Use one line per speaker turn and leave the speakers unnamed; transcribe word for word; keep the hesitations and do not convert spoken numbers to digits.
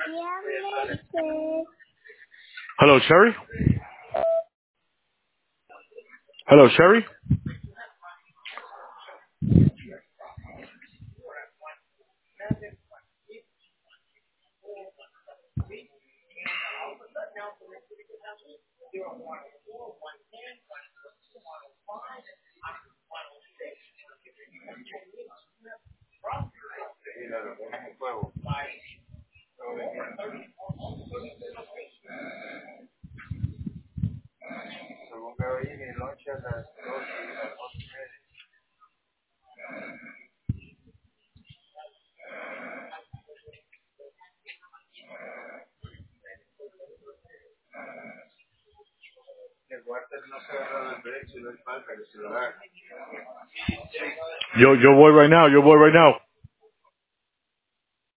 Hello, Sherry. Hello, Sherry. Yo, yo voy right now. Yo voy right now.